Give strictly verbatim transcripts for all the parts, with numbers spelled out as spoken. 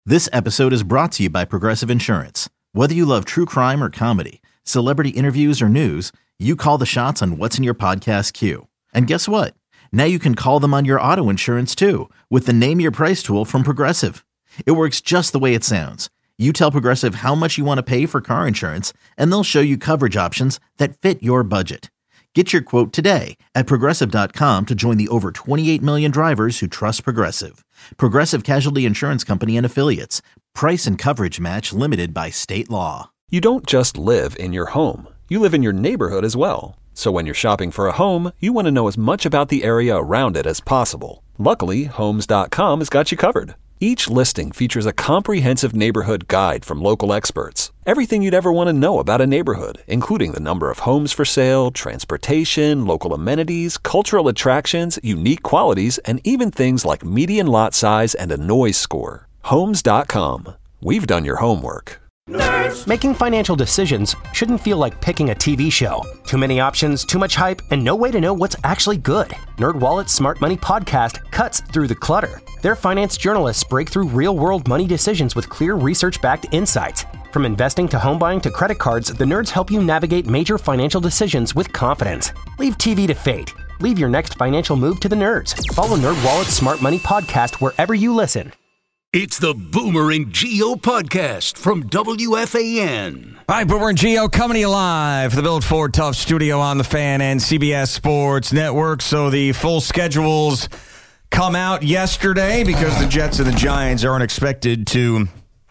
This episode is brought to you by Progressive Insurance. Whether you love true crime or comedy, celebrity interviews or news, you call the shots on what's in your podcast queue. And guess what? Now you can call them on your auto insurance too with the Name Your Price tool from Progressive. It works just the way it sounds. You tell Progressive how much you want to pay for car insurance, and they'll show you coverage options that fit your budget. Get your quote today at Progressive dot com to join the over twenty-eight million drivers who trust Progressive. Progressive Casualty Insurance Company and Affiliates. Price and coverage match limited by state law. You don't just live in your home. You live in your neighborhood as well. So when you're shopping for a home, you want to know as much about the area around it as possible. Luckily, Homes dot com has got you covered. Each listing features a comprehensive neighborhood guide from local experts. Everything you'd ever want to know about a neighborhood, including the number of homes for sale, transportation, local amenities, cultural attractions, unique qualities, and even things like median lot size and a noise score. Homes dot com. We've done your homework. Nerds. Making financial decisions shouldn't feel like picking a T V show. Too many options, too much hype, and no way to know what's actually good. NerdWallet's Smart Money Podcast cuts through the clutter. Their finance journalists break through real-world money decisions with clear research-backed insights. From investing to home buying to credit cards, the nerds help you navigate major financial decisions with confidence. Leave T V to fate. Leave your next financial move to the nerds. Follow NerdWallet's Smart Money Podcast wherever you listen. It's the Boomer and Geo podcast from W F A N. All right, Boomer and Geo coming to you live from the Built Ford Tough studio on the Fan and C B S Sports Network. So the full schedules come out yesterday because the Jets and the Giants aren't expected to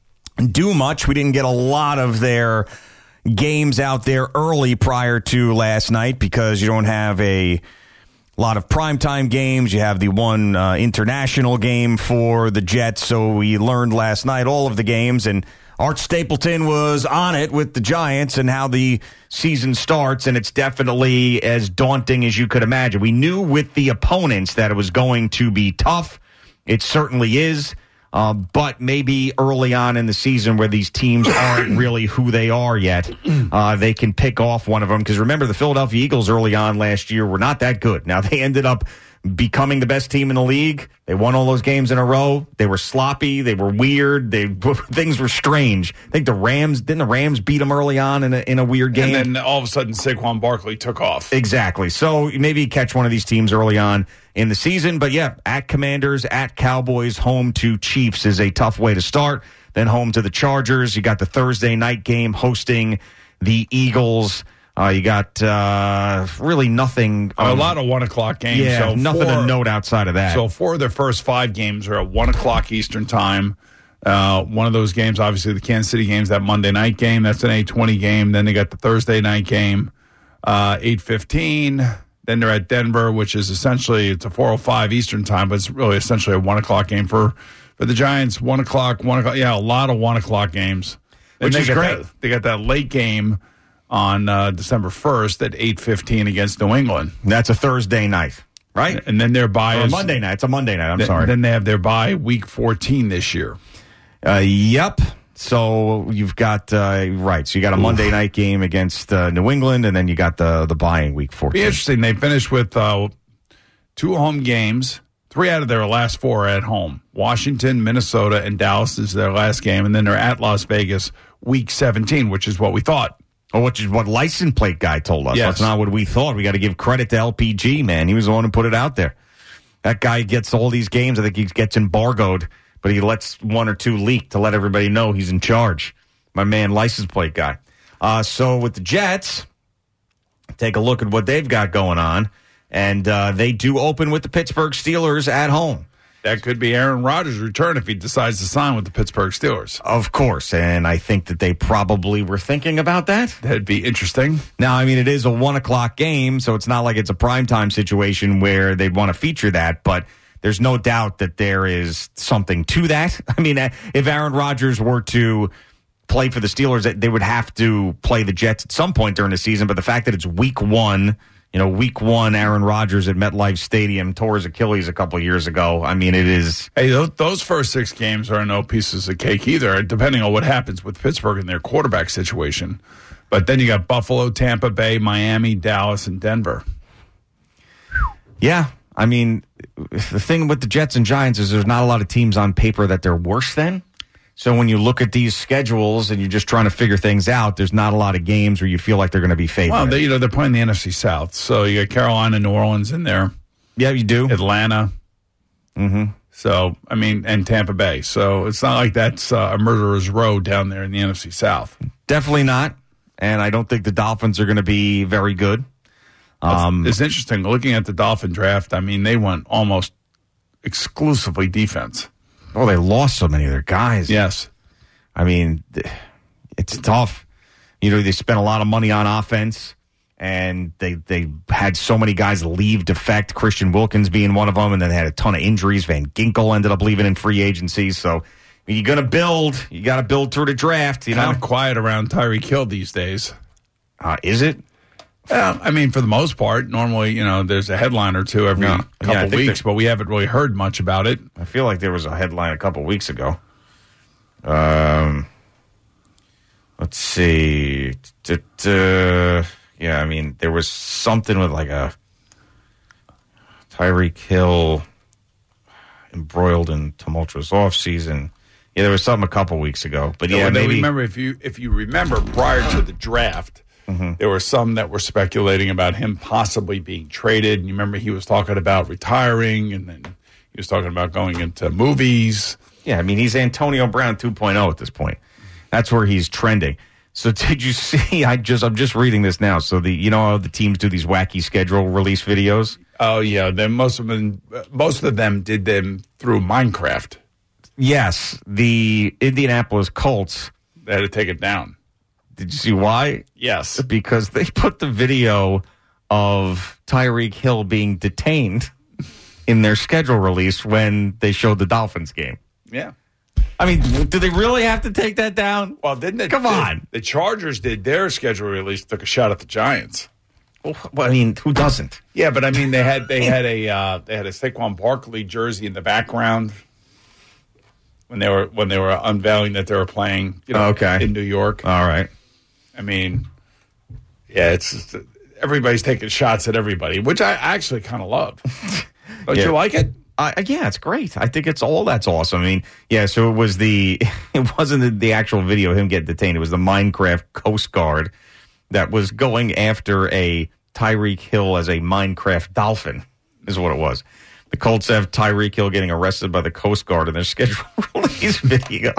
do much. We didn't get a lot of their games out there early prior to last night because you don't have a A lot of primetime games. You have the one uh, international game for the Jets. So we learned last night all of the games, and Art Stapleton was on it with the Giants and how the season starts, and it's definitely as daunting as you could imagine. We knew with the opponents that it was going to be tough. It certainly is. Uh, but maybe early on in the season where these teams aren't really who they are yet, uh, they can pick off one of them. Because remember, the Philadelphia Eagles early on last year were not that good. Now, they ended up becoming the best team in the league. They won all those games in a row. They were sloppy. They were weird. They Things were strange. I think the Rams, didn't the Rams beat them early on in a, in a weird game? And then all of a sudden, Saquon Barkley took off. Exactly. So maybe you catch one of these teams early on in the season. But yeah, at Commanders, at Cowboys, home to Chiefs is a tough way to start. Then home to the Chargers. You got the Thursday night game hosting the Eagles. Uh, you got uh, really nothing. A lot of one o'clock games. Yeah, so nothing four, to note outside of that. So four of their first five games are at one o'clock Eastern time. Uh, one of those games, obviously, the Kansas City game's that Monday night game. That's an eight twenty game. Then they got the Thursday night game, uh, eight fifteen. Then they're at Denver, which is essentially, it's a four oh five Eastern time, but it's really essentially a one o'clock game for, for the Giants. One o'clock, one o'clock. Yeah, a lot of one o'clock games. Which is great. That, they got that late game on uh, December first at eight fifteen against New England. That's a Thursday night, right? And then their bye or is... Monday night. It's a Monday night. I'm th- sorry. Then they have their bye week fourteen this year. Uh, yep. So you've got, uh, right, so you got a Monday night game against uh, New England, and then you got the, the bye in week fourteen. Be interesting. They finished with uh, two home games. Three out of their last four are at home. Washington, Minnesota, and Dallas is their last game, and then they're at Las Vegas week seventeen, which is what we thought. Oh, which is what license plate guy told us. Yes. That's not what we thought. We got to give credit to L P G, man. He was the one who put it out there. That guy gets all these games. I think he gets embargoed, but he lets one or two leak to let everybody know he's in charge. My man, license plate guy. Uh, so with the Jets, take a look at what they've got going on. And uh, they do open with the Pittsburgh Steelers at home. That could be Aaron Rodgers' return if he decides to sign with the Pittsburgh Steelers. Of course, and I think that they probably were thinking about that. That'd be interesting. Now, I mean, it is a one o'clock game, so it's not like it's a primetime situation where they want to feature that, but there's no doubt that there is something to that. I mean, if Aaron Rodgers were to play for the Steelers, they would have to play the Jets at some point during the season, but the fact that it's week one, you know, week one, Aaron Rodgers at MetLife Stadium tore his Achilles a couple years ago. I mean, it is... Hey, those, those first six games are no pieces of cake either, depending on what happens with Pittsburgh and their quarterback situation. But then you got Buffalo, Tampa Bay, Miami, Dallas, and Denver. Yeah, I mean, the thing with the Jets and Giants is there's not a lot of teams on paper that they're worse than. So when you look at these schedules and you're just trying to figure things out, there's not a lot of games where you feel like they're going to be favored. Well, they, you know, they're playing the N F C South. So you got Carolina, New Orleans in there. Yeah, you do. Atlanta. Mm-hmm. So, I mean, and Tampa Bay. So it's not like that's uh, a murderer's row down there in the N F C South. Definitely not. And I don't think the Dolphins are going to be very good. Um, it's interesting. Looking at the Dolphin draft, I mean, they went almost exclusively defense. Oh, they lost so many of their guys. Yes. I mean, it's tough. You know, they spent a lot of money on offense, and they they had so many guys leave defect, Christian Wilkins being one of them, and then they had a ton of injuries. Van Ginkel ended up leaving in free agency. So you're going to build. You got to build through the draft. You kind know? of quiet around Tyreek Hill these days. Uh, is it? Well, I mean, for the most part, normally, you know, there's a headline or two every No. couple Yeah, I think weeks, but we haven't really heard much about it. I feel like there was a headline a couple weeks ago. Um, let's see. Uh, yeah, I mean, there was something with like a Tyreek Hill embroiled in tumultuous offseason. Yeah, there was something a couple weeks ago. But yeah, yeah maybe. Remember, if you if you remember, prior to the draft, mm-hmm. there were some that were speculating about him possibly being traded. And you remember he was talking about retiring, and then he was talking about going into movies. Yeah, I mean, he's Antonio Brown two point oh at this point. That's where he's trending. So did you see? I just I'm just reading this now. So the you know how the teams do these wacky schedule release videos. Oh yeah, then most of them most of them did them through Minecraft. Yes, the Indianapolis Colts. They had to take it down. Did you see why? Yes, because they put the video of Tyreek Hill being detained in their schedule release when they showed the Dolphins game. Yeah. I mean, do they really have to take that down? Well, didn't it? Come on. The, the Chargers did their schedule release, took a shot at the Giants. Well, I mean, who doesn't? Yeah, but I mean, they had they had a uh, they had a Saquon Barkley jersey in the background when they were when they were unveiling that they were playing. You know, okay. in New York. All right. I mean, yeah, it's just, everybody's taking shots at everybody, which I actually kind of love. Don't yeah. you like it? Uh, yeah, it's great. I think it's all that's awesome. I mean, yeah, so it was the, it wasn't the, the actual video of him getting detained. It was the Minecraft Coast Guard that was going after a Tyreek Hill as a Minecraft dolphin, is what it was. The Colts have Tyreek Hill getting arrested by the Coast Guard in their scheduled release video.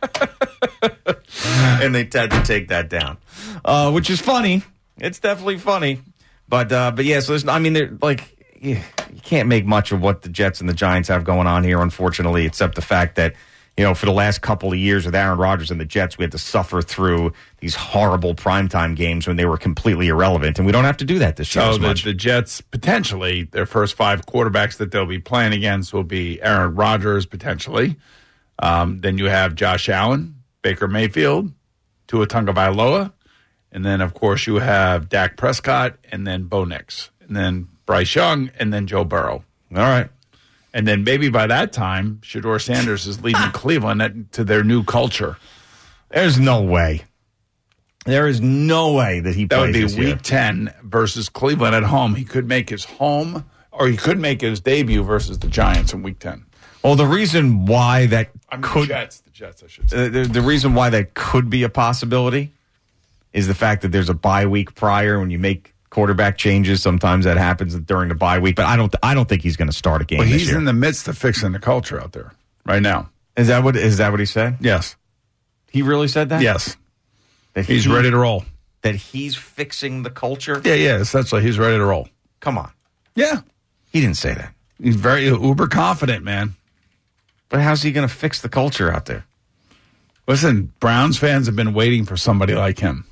And they had to take that down, uh, which is funny. It's definitely funny. But, uh, but yeah, so there's, I mean, they're like, you can't make much of what the Jets and the Giants have going on here, unfortunately, except the fact that, you know, for the last couple of years with Aaron Rodgers and the Jets, we had to suffer through these horrible primetime games when they were completely irrelevant, and we don't have to do that this year so as the, much. the Jets, potentially, their first five quarterbacks that they'll be playing against will be Aaron Rodgers, potentially. Um, then you have Josh Allen, Baker Mayfield, Tua Tagovailoa, and then, of course, you have Dak Prescott, and then Bo Nix, and then Bryce Young, and then Joe Burrow. All right. And then maybe by that time, Shedeur Sanders is leading Cleveland to their new culture. There's no way. There is no way that he that plays would be this week year. ten versus Cleveland at home. He could make his home, or he could make his debut versus the Giants in week ten. Well, the reason why that I mean, could the Jets, the Jets, I should say. Uh, the, the reason why that could be a possibility is the fact that there's a bye week prior when you make quarterback changes. Sometimes that happens during the bye week, but I don't. I don't think he's going to start a game. Well, this he's year. in the midst of fixing the culture out there right now. Is that what? Is that what he said? Yes. He really said that. Yes. That he's he, ready to roll. That he's fixing the culture. Yeah, yeah. Essentially, he's ready to roll. Come on. Yeah. He didn't say that. He's very uber confident, man. But how's he going to fix the culture out there? Listen, Browns fans have been waiting for somebody like him.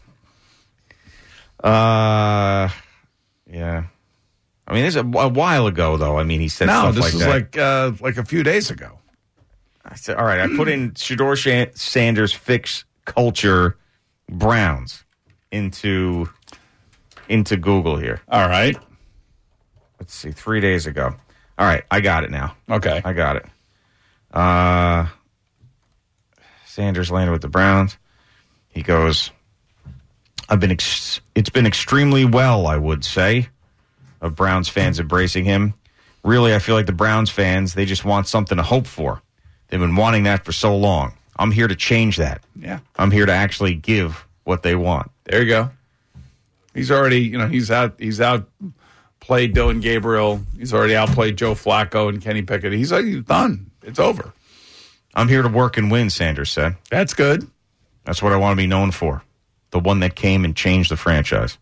Uh, yeah. I mean, this is a, a while ago, though. I mean, he said no, stuff this like was that. like uh, like a few days ago. I said, all right, I put in Shedeur Shan- Sanders fix culture Browns into into Google here. All right. Let's see, three days ago. All right, I got it now. Okay. I got it. Uh, Sanders landed with the Browns. He goes, I've been ex- it's been extremely well, I would say, of Browns fans embracing him. Really, I feel like the Browns fans, they just want something to hope for. They've been wanting that for so long. I'm here to change that. Yeah. I'm here to actually give what they want. There you go. He's already, you know, he's out. He's out. Played Dylan Gabriel. He's already outplayed Joe Flacco and Kenny Pickett. He's, he's done. It's over. I'm here to work and win, Sanders said. That's good. That's what I want to be known for. The one that came and changed the franchise.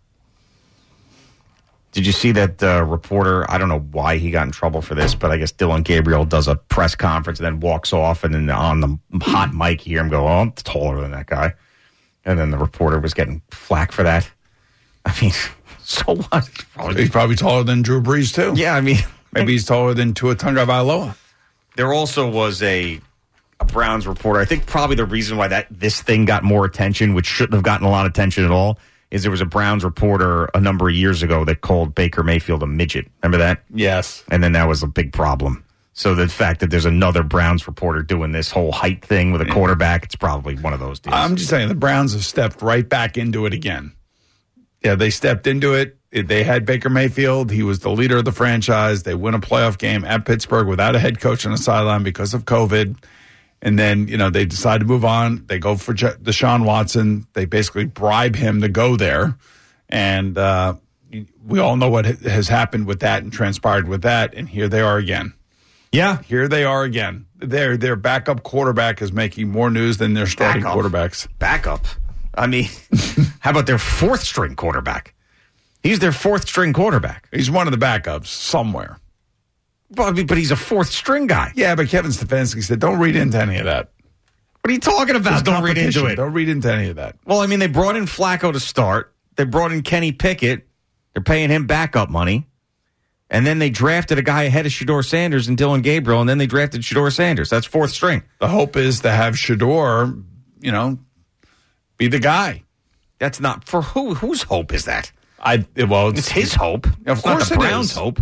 Did you see that uh, reporter? I don't know why he got in trouble for this, but I guess Dylan Gabriel does a press conference and then walks off, and then on the hot mic, you hear him go, oh, I'm taller than that guy. And then the reporter was getting flack for that. I mean, so what? He's probably, he's probably taller than Drew Brees, too. Yeah, I mean. Maybe he's taller than Tua Tagovailoa. There also was a, a Browns reporter. I think probably the reason why that this thing got more attention, which shouldn't have gotten a lot of attention at all, is there was a Browns reporter a number of years ago that called Baker Mayfield a midget. Remember that? Yes. And then that was a big problem. So the fact that there's another Browns reporter doing this whole height thing with a quarterback, it's probably one of those deals. I'm just saying the Browns have stepped right back into it again. Yeah, they stepped into it. They had Baker Mayfield. He was the leader of the franchise. They win a playoff game at Pittsburgh without a head coach on the sideline because of COVID. And then, you know, they decide to move on. They go for Deshaun Watson. They basically bribe him to go there. And uh, we all know what has happened with that and transpired with that. And here they are again. Yeah. Here they are again. Their their backup quarterback is making more news than their starting Backup. quarterbacks. Backup? I mean, how about their fourth string quarterback? He's their fourth string quarterback. He's one of the backups somewhere. But, but he's a fourth string guy. Yeah, but Kevin Stefanski said, don't read into any of that. What are you talking about? There's Don't read into it. Don't read into any of that. Well, I mean, they brought in Flacco to start. They brought in Kenny Pickett. They're paying him backup money. And then they drafted a guy ahead of Shedeur Sanders and Dylan Gabriel, and then they drafted Shedeur Sanders. That's fourth string. The hope is to have Shedeur, you know, be the guy. That's not for who? Whose hope is that? I well, It's his hope. Of It's course, not the it Browns' is. hope.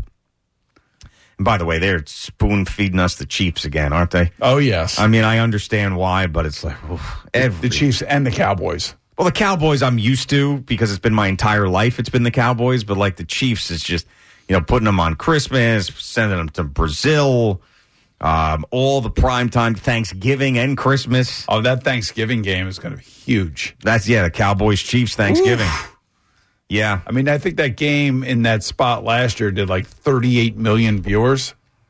And by the way, they're spoon feeding us the Chiefs again, aren't they? Oh yes. I mean, I understand why, but it's like oof, every, the Chiefs and the Cowboys. Well, the Cowboys I'm used to because it's been my entire life. It's been the Cowboys, but like the Chiefs, it's just you know putting them on Christmas, sending them to Brazil, um, all the primetime Thanksgiving and Christmas. Oh, that Thanksgiving game is going to be huge. That's yeah, the Cowboys Chiefs Thanksgiving. Oof. Yeah. I mean, I think that game in that spot last year did like thirty-eight million viewers.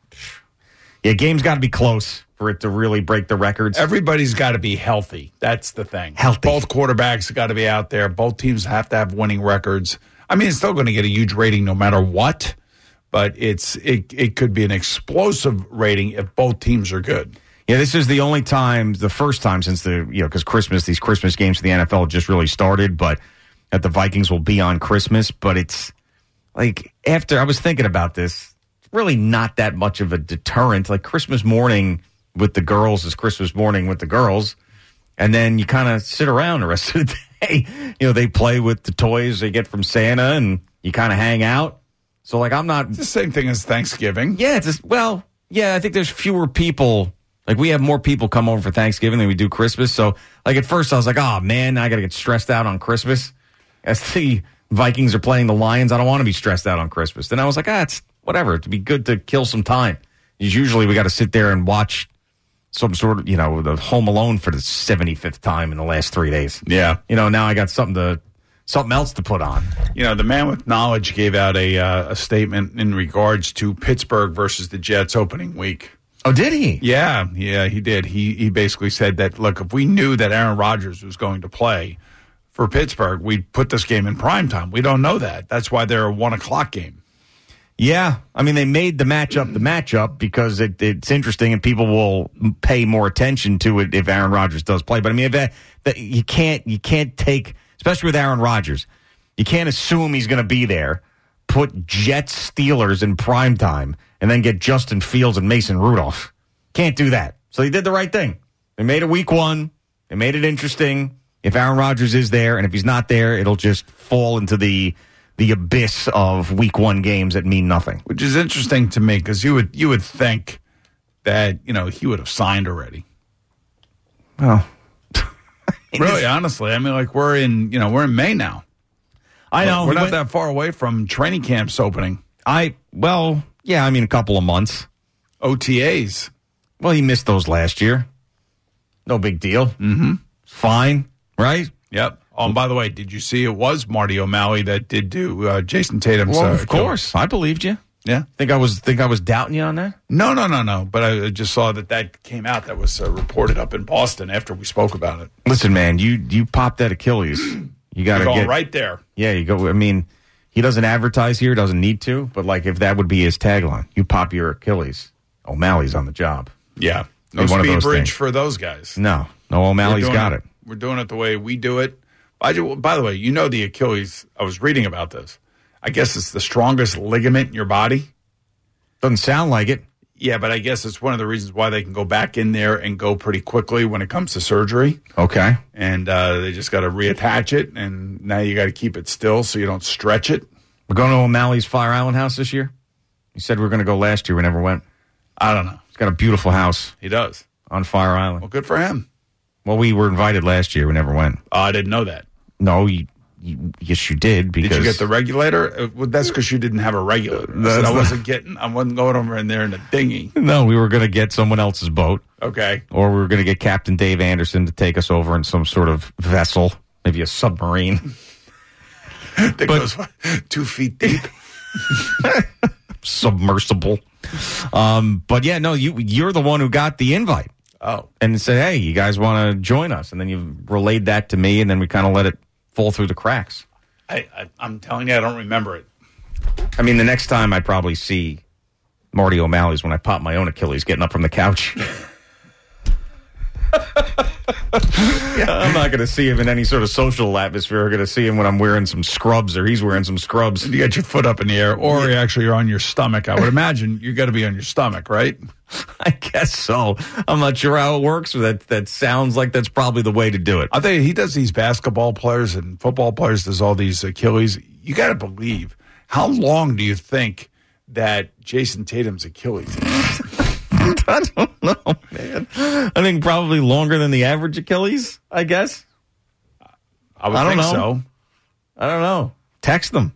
Yeah, game's got to be close for it to really break the records. Everybody's got to be healthy. That's the thing. Healthy. Both quarterbacks got to be out there. Both teams have to have winning records. I mean, it's still going to get a huge rating no matter what, but it's it, it could be an explosive rating if both teams are good. Yeah, this is the only time, the first time since the, you know, because Christmas, these Christmas games for the N F L just really started, but that the Vikings will be on Christmas, but it's like after I was thinking about this, it's really not that much of a deterrent. Like Christmas morning with the girls is Christmas morning with the girls, and then you kind of sit around the rest of the day. You know, they play with the toys they get from Santa, and you kind of hang out. So, like, I'm not. It's the same thing as Thanksgiving. Yeah, it's just, well, yeah, I think there's fewer people. Like, we have more people come over for Thanksgiving than we do Christmas. So, like, at first I was like, oh, man, I got to get stressed out on Christmas. As the Vikings are playing the Lions, I don't want to be stressed out on Christmas. Then I was like, ah, it's whatever. It'd be good to kill some time. Usually we got to sit there and watch some sort of, you know, the Home Alone for the seventy-fifth time in the last three days. Yeah. You know, now I got something to, something else to put on. You know, the man with knowledge gave out a, uh, a statement in regards to Pittsburgh versus the Jets opening week. Oh, did he? Yeah, yeah, he did. He he basically said that, look, if we knew that Aaron Rodgers was going to play for Pittsburgh, we'd put this game in primetime. We don't know that. That's why they're a one o'clock game. Yeah. I mean, they made the matchup the matchup because it, it's interesting and people will pay more attention to it if Aaron Rodgers does play. But I mean, if that, that you can't you can't take, especially with Aaron Rodgers, you can't assume he's going to be there, put Jets Steelers in primetime, and then get Justin Fields and Mason Rudolph. Can't do that. So they did the right thing. They made it week one. They made it interesting. If Aaron Rodgers is there, and if he's not there, it'll just fall into the the abyss of week one games that mean nothing. Which is interesting to me because you would you would think that, you know, he would have signed already. Well, really, honestly, I mean, like we're in, you know, we're in May now. I know we're not went, that far away from training camps opening. I well, yeah, I mean, a couple of months. O T As. Well, he missed those last year. No big deal. Mm-hmm. Fine, right? Yep. Oh, and by the way, did you see it was Marty O'Malley that did do uh, Jason Tatum's? Well, uh, of course. kill. I believed you. Yeah. Think I was think I was doubting you on that? No, no, no, no. But I just saw that that came out. That was uh, reported up in Boston after we spoke about it. Listen, man, you you popped that Achilles. You got to You're going get right there. Yeah, you go. I mean, he doesn't advertise here, doesn't need to, but like if that would be his tagline, you pop your Achilles, O'Malley's on the job. Yeah. No One of speed those bridge things. for those guys. No, no, O'Malley's got it. it. We're doing it the way we do it. I do, by the way, you know the Achilles, I was reading about this. I guess it's the strongest ligament in your body. Doesn't sound like it. Yeah, but I guess it's one of the reasons why they can go back in there and go pretty quickly when it comes to surgery. Okay. And uh, they just got to reattach it, and now you got to keep it still so you don't stretch it. We're going to O'Malley's Fire Island house this year? You said we were going to go last year. We never went. I don't know. He's got a beautiful house He does. on Fire Island. Well, good for him. Well, we were invited last year. We never went. Oh, I didn't know that. No, you, you, yes, you did. Because Did you get the regulator? Uh, Well, that's because you didn't have a regulator. I, said I wasn't getting. I wasn't going over in there in a dinghy. No, we were going to get someone else's boat. Okay. Or we were going to get Captain Dave Anderson to take us over in some sort of vessel, maybe a submarine. That But- goes what, two feet deep. Submersible. Um, but yeah, no, you, you're the one who got the invite. Oh. And said, hey, you guys want to join us? And then you relayed that to me, and then we kind of let it fall through the cracks. I, I, I'm telling you, I don't remember it. I mean, the next time I probably see Marty O'Malley's when I pop my own Achilles getting up from the couch. Yeah, I'm not going to see him in any sort of social atmosphere. I'm going to see him when I'm wearing some scrubs or he's wearing some scrubs. You got your foot up in the air, or yeah. actually you're on your stomach. I would imagine you got to be on your stomach, right? I guess so. I'm not sure how it works, but that, that sounds like that's probably the way to do it. I think he does these basketball players and football players, does all these Achilles. You got to believe. How long do you think that Jason Tatum's Achilles is? I don't know, man. I think probably longer than the average Achilles, I guess. I would I don't think know. so. I don't know. Text them.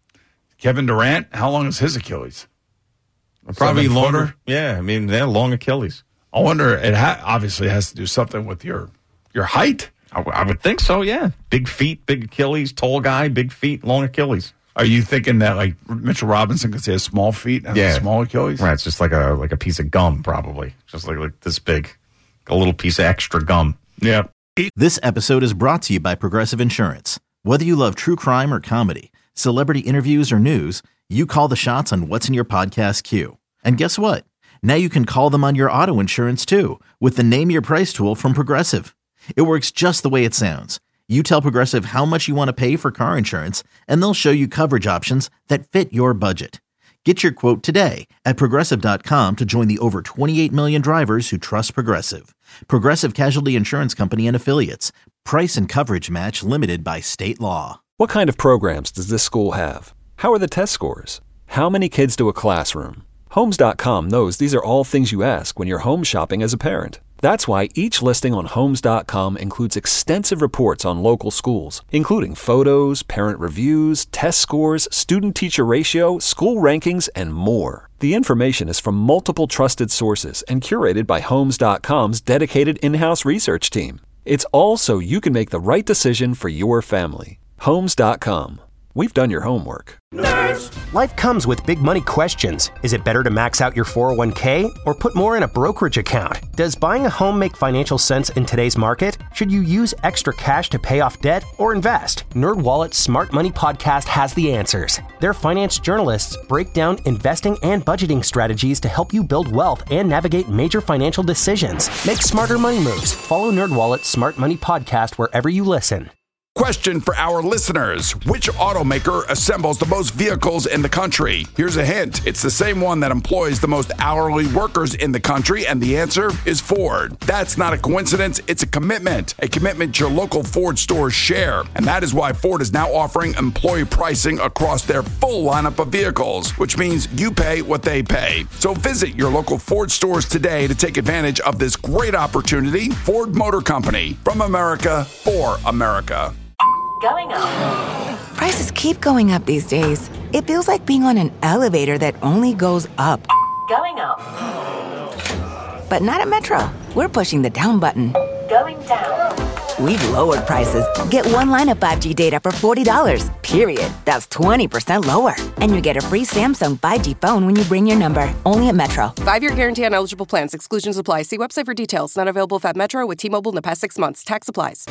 Kevin Durant, how long is his Achilles? Probably Seven longer. footer? Yeah, I mean, they're long Achilles. I wonder, it ha- obviously has to do something with your your height. I, w- I would think so, yeah. Big feet, big Achilles, tall guy, big feet, long Achilles. Are you thinking that like Mitchell Robinson because he has small feet and Yeah. has a small Achilles? Right, it's just like a like a piece of gum, probably. Just like, like this big. A little piece of extra gum. Yeah. This episode is brought to you by Progressive Insurance. Whether you love true crime or comedy, celebrity interviews or news, you call the shots on what's in your podcast queue. And guess what? Now you can call them on your auto insurance too with the Name Your Price tool from Progressive. It works just the way it sounds. You tell Progressive how much you want to pay for car insurance, and they'll show you coverage options that fit your budget. Get your quote today at Progressive dot com to join the over twenty-eight million drivers who trust Progressive. Progressive Casualty Insurance Company and Affiliates. Price and coverage match limited by state law. What kind of programs does this school have? How are the test scores? How many kids do a classroom? Homes dot com knows these are all things you ask when you're home shopping as a parent. That's why each listing on Homes dot com includes extensive reports on local schools, including photos, parent reviews, test scores, student-teacher ratio, school rankings, and more. The information is from multiple trusted sources and curated by Homes dot com's dedicated in-house research team. It's all so you can make the right decision for your family. Homes dot com. We've done your homework. Life comes with big money questions. Is it better to max out your four oh one k or put more in a brokerage account? Does buying a home make financial sense in today's market? Should you use extra cash to pay off debt or invest? NerdWallet's Smart Money Podcast has the answers. Their finance journalists break down investing and budgeting strategies to help you build wealth and navigate major financial decisions. Make smarter money moves. Follow NerdWallet's Smart Money Podcast wherever you listen. Question for our listeners. Which automaker assembles the most vehicles in the country? Here's a hint. It's the same one that employs the most hourly workers in the country, and the answer is Ford. That's not a coincidence. It's a commitment. A commitment your local Ford stores share. And that is why Ford is now offering employee pricing across their full lineup of vehicles, which means you pay what they pay. So visit your local Ford stores today to take advantage of this great opportunity. Ford Motor Company. From America, for America. Going up. Prices keep going up these days. It feels like being on an elevator that only goes up. Going up. But not at Metro. We're pushing the down button. going down. We've lowered prices. Get one line of five G data for forty dollars, period. That's twenty percent lower. And you get a free Samsung five G phone when you bring your number. Only at Metro. Five-year guarantee on eligible plans. Exclusions apply. See website for details. Not available if at Metro with T-Mobile in the past six months. Tax applies.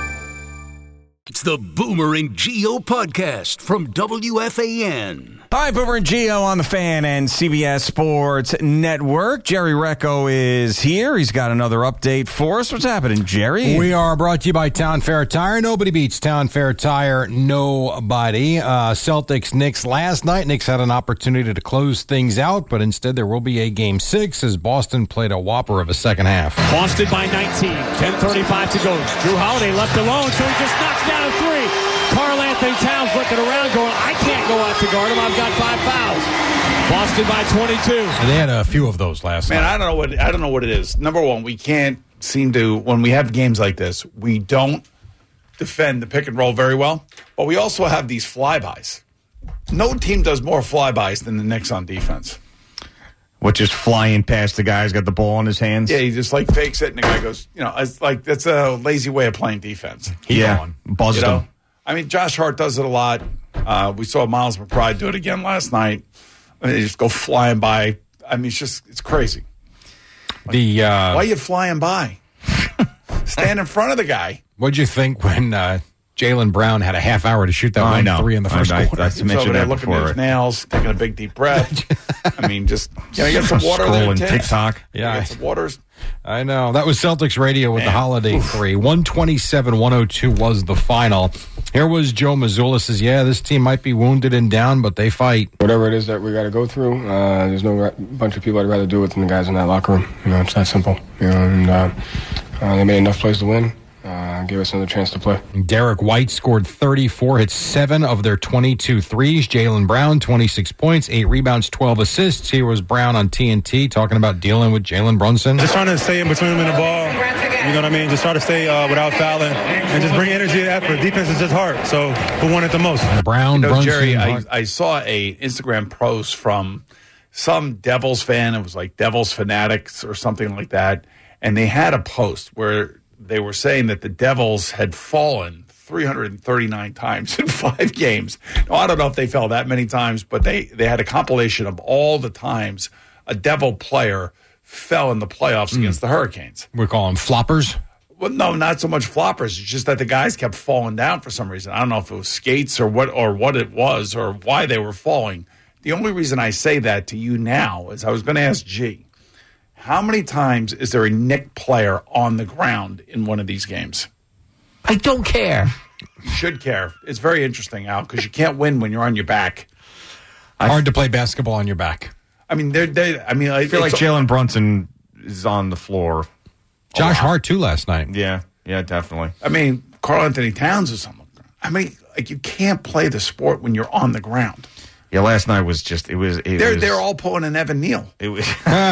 It's the Boomer and Gio podcast from W F A N. All right, Boomer and Gio on the Fan and C B S Sports Network. Jerry Recco is here. He's got another update for us. What's happening, Jerry? We are brought to you by Town Fair Tire. Nobody beats Town Fair Tire. Nobody. Uh, Celtics, Knicks last night. Knicks had an opportunity to close things out, but instead there will be a game six as Boston played a whopper of a second half. Boston by nineteen. ten thirty-five to go. Drew Holiday left alone, so he just knocks down a three. Karl Anthony Towns looking around going, I can't go out to guard him. I've got five fouls. Boston by twenty-two. And they had a few of those last Man, night. I don't know what I don't know what it is. Number one, we can't seem to when we have games like this, we don't defend the pick and roll very well, but we also have these flybys. No team does more flybys than the Knicks on defense. What, just flying past the guy who's got the ball in his hands? Yeah, he just like fakes it, and the guy goes, you know, it's like that's a lazy way of playing defense. Keep yeah, going. Buzzed you know? him. I mean, Josh Hart does it a lot. Uh, we saw Miles McBride do it again last night. I mean, they just go flying by. I mean, it's just it's crazy. Like, the uh, why are you flying by? Stand in front of the guy. What'd you think when uh, Jaylen Brown had a half hour to shoot that oh, one know. three in the first I, quarter? I, I He's over there looking at his nails, taking a big deep breath. I mean, just you know, you got some water there. Scrolling TikTok. Yeah, some waters. I know. That was Celtics radio with Man. the Holiday three. one twenty-seven one oh two was the final. Here was Joe Mazzulla says, yeah, this team might be wounded and down, but they fight. Whatever it is that we got to go through, uh, there's no ra- bunch of people I'd rather do it than the guys in that locker room. You know, it's that simple. You know, and uh, uh, they made enough plays to win. Uh, give us another chance to play. Derek White scored thirty-four, hit seven of their twenty-two threes. Jaylen Brown, twenty-six points, eight rebounds, twelve assists. Here was Brown on T N T talking about dealing with Jalen Brunson. Just trying to stay in between him and the ball. You know what I mean? Just try to stay uh, without fouling and just bring energy and effort. Defense is just hard, so who won it the most? Brown, you know, Brunson. Jerry, I, I saw a Instagram post from some Devils fan. It was like Devils Fanatics or something like that. And they had a post where they were saying that the Devils had fallen three hundred thirty-nine times in five games. Now, I don't know if they fell that many times, but they, they had a compilation of all the times a Devil player fell in the playoffs mm. against the Hurricanes. We call them floppers? Well, no, not so much floppers. It's just that the guys kept falling down for some reason. I don't know if it was skates or what or what it was or why they were falling. The only reason I say that to you now is I was going to ask G, how many times is there a Knick player on the ground in one of these games? I don't care. You should care. It's very interesting, Al, because you can't win when you're on your back. Hard to play basketball on your back. I mean, they're, they. I mean, I feel like Jalen Brunson is on the floor. Josh Hart too last night. Yeah, yeah, definitely. I mean, Karl Anthony Towns is on the ground. I mean, like you can't play the sport when you're on the ground. Yeah, last night was just it was. It they're was, they're all pulling an Evan Neal. It was.